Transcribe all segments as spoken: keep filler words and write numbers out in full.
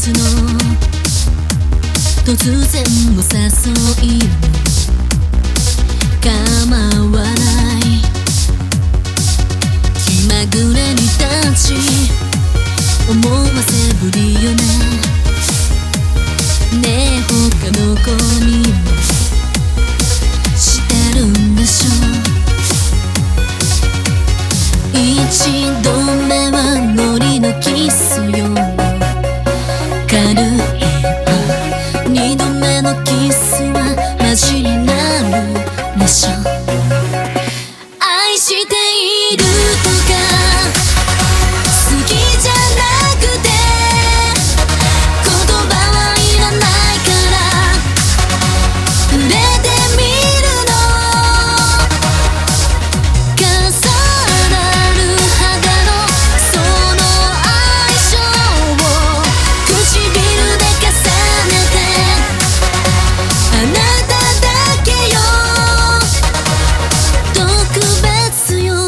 の突然の誘い構わない気まぐれに立ち思わせぶりよね。ねえ他の子にもしてるんでしょう。一度目はノリのキスよ軽い二度目のキスはマジになるでしょ。愛しているとか好きじゃなくて言葉はいらないから触れてみるの。重なる肌のその相性を唇で重ねてあなただけよ特別よ。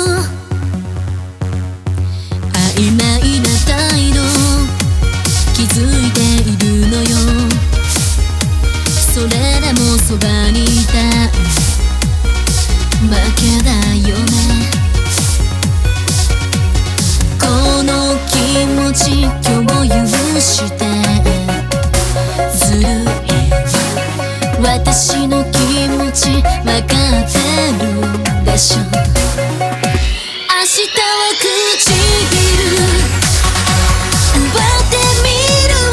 曖昧な態度気づいているのよ。それでもそばにいたい負けだよね。この気持ち共有してずるい私の気持ちわかってるでしょ。明日は唇奪ってみるわ。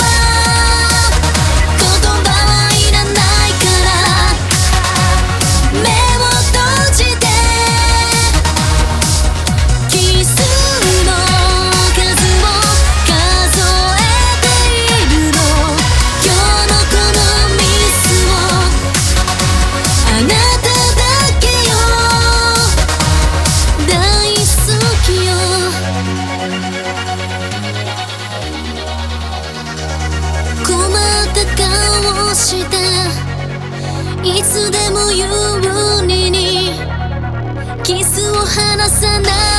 言葉はいらないから目を閉じてキスの数を数えているの。今日のこのミスをあなただけよ大好きよ。困った顔していつでも有利にキスを離さない